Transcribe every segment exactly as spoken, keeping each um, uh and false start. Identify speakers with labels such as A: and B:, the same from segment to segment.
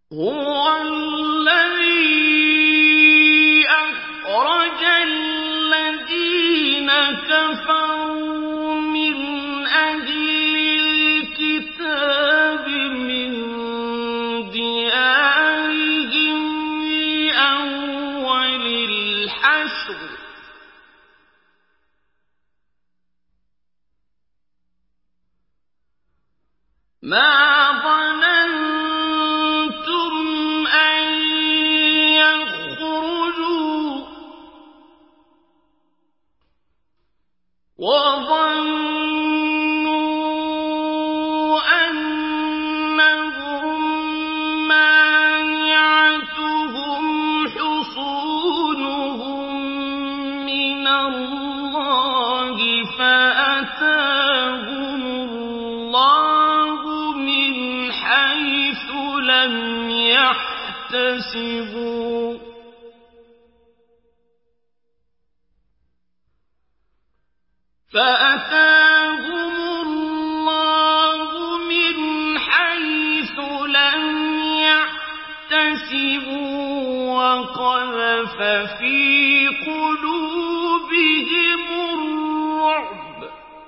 A: هُوَ الَّذِي أَخْرَجَ الَّذِينَ كَفَرُوا مِنْ أَهْلِ الْكِتَابِ مِنْ دِيَارِهِمْ لِأَوَّلِ الْحَشْرِ مَا ظَنَنتُمْ أَن يَخْرُجُوا وَظَنُّوا أَنَّهُم مَّانِعَتُهُمْ حُصُونُهُم مِّنَ اللَّهِ فَأَتَاهُمُ اللَّهُ مِنْ حَيْثُ لَمْ يَحْتَسِبُوا فَأَتَاهُمُ اللَّهُ مِنْ حَيْثُ لَمْ يَحْتَسِبُوا وَقَذَفَ فِي قُلُوبِهِمُ الرُّعْبَ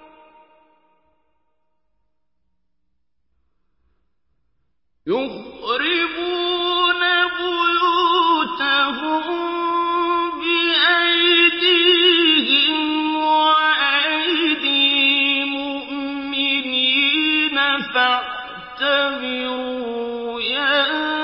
A: يُخْرِبُونَ بُيُوتَهُم بِأَيْدِيهِمْ وَأَيْدِي الْمُؤْمِنِينَ فَاعْتَبِرُوا يَا